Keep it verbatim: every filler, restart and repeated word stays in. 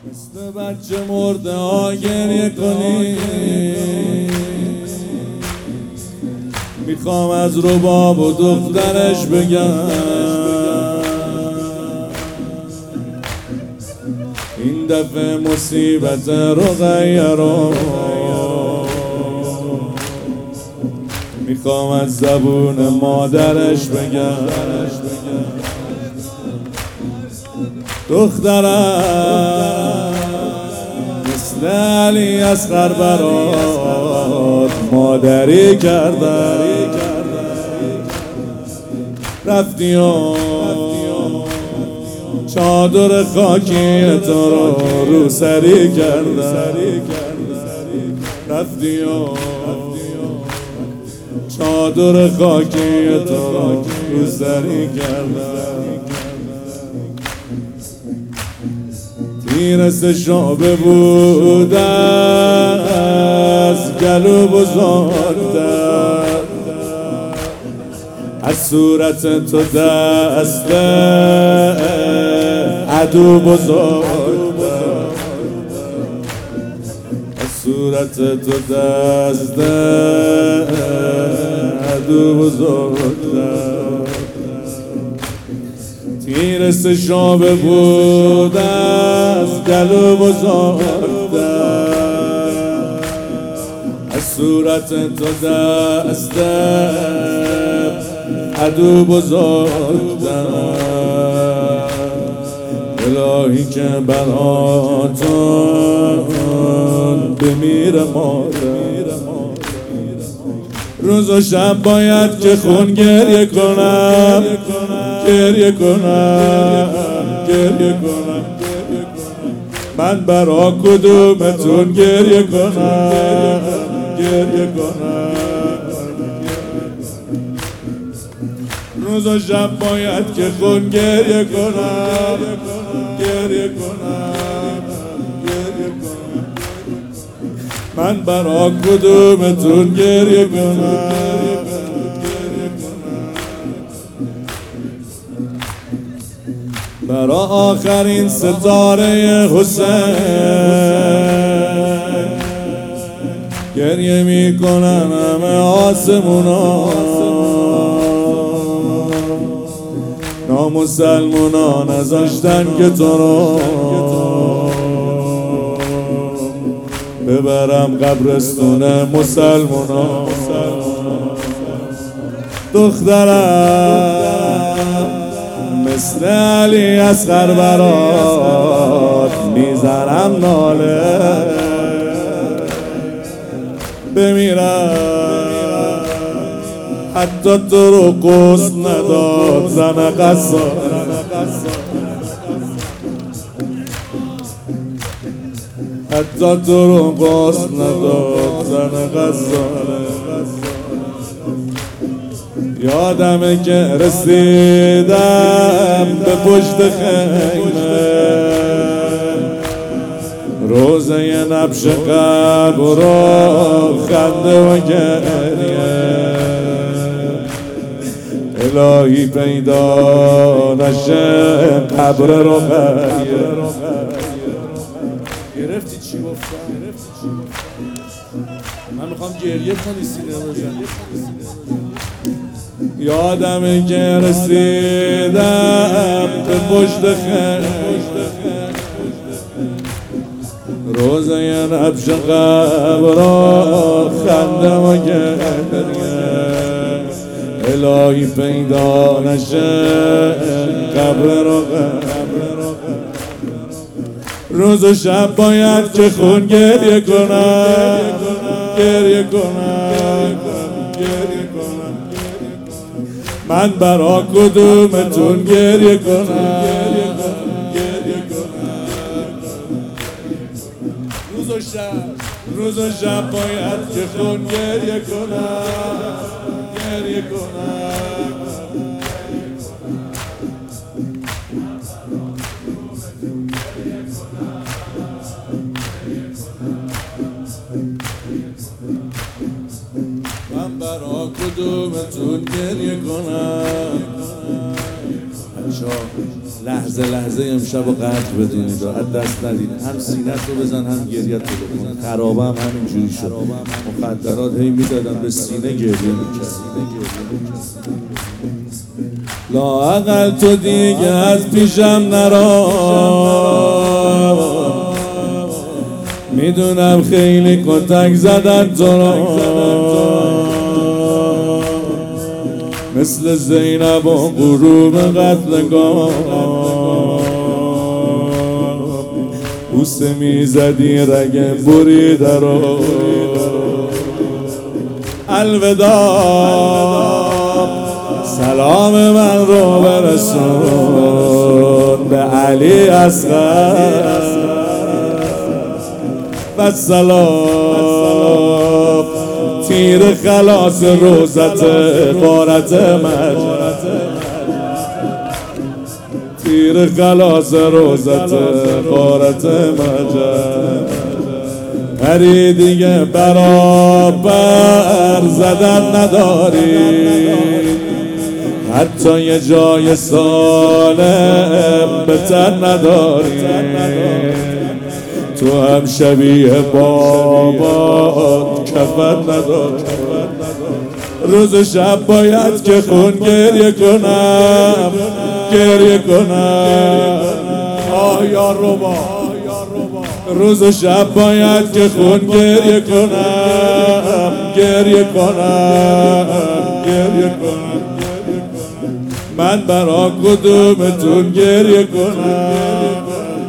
مثل بچه مرده ها گریه کنی. میخوام از رباب و دخترش بگم این دفعه مصیبت رقیه رو میخوام از زبون مادرش بگم. دخترم مثل علی اصغر برات مادری کردم. رفتی و چادر خاکی تو رو رو سری کردم. رفتی و چادر خاکی تو رو رو سری کردم. تیرس شعبه بود از گلو بزرگتر، از صورت تو دست عدو بزرگتر، از صورت تو دست عدو بزرگتر. تیرس شعبه بود از گلو بزرگتر، از صورت تو دست عدو بزرگتر. الهی که براتون بمیره مادر، روز و شب باید که خون گریه کنم، گریه کنم، گریه کنم. من برا کدومتون گریه کنم، گریه کنم. روز و شب باید که خون گریه کنم، گریه کنم، گریه کنم. من برا کدومتون گریه کنم. برا آخرین ستاره حسین گریه میکنن همه آسمونا. نامسلمونا نذاشتن که تو رو ببرم قبرستون مسلمونا. دخترم مثل علی اصغر برات میزنم ناله، بمیرم حتی تو رو قسط نداد زن قصار. حتی تو رو قسط نداد زن قصار. یادمه که رسیدم به پشت خیمه، روزه ی نبش قبر رو خنده و گریه. الهی پیدا نشه قبر رو خیه. گرفتی چی گفتم؟ من میخوام گریه کنی سینه رو جان. یادمه که رسیدم به پشت خیمه، روزه ی نبش قبر را خنده و گریه. الهی پیدا نشه قبر رو روز و شب باید که خون گریه کنم، گریه کنم، گریه کنم. من برا کدومتون گریه کنم، گریه کنم. روز و شب، روز و شب باید که خون گریه کنم، گریه کنم. من برا کدومتون گریه کنم. لحظه لحظه امشب و قدر بدونید، از دست ندید. هم سینت رو بزن هم گریت رو بکن. خرابه هم همینجوری شد، مخدرات هی میدادن به سینه، گریه میکرد. لااقل تو دیگه از پیشم نرا، میدونم خیلی کتک زدن تو را، مثل زینب و غروب قتلگاه بوسه میزدی رگم بریده رو. الوداع، سلام من رو برسون به علی اصغر و سلام تیر خلاص روزت غارت مجد، تیر خلاص روزت غارت مجد. هری دیگه برابر زدن نداری، حتی یه جای سالم به تن نداری. تو هم شبیه بابات کفن نداری. روز و شب باید که خون گریه کنم، گریه کنم. آه یا ربا، روز و شب باید که خون گریه کنم، گریه کنم، گریه کنم. من برا کدومتون گریه کنم؟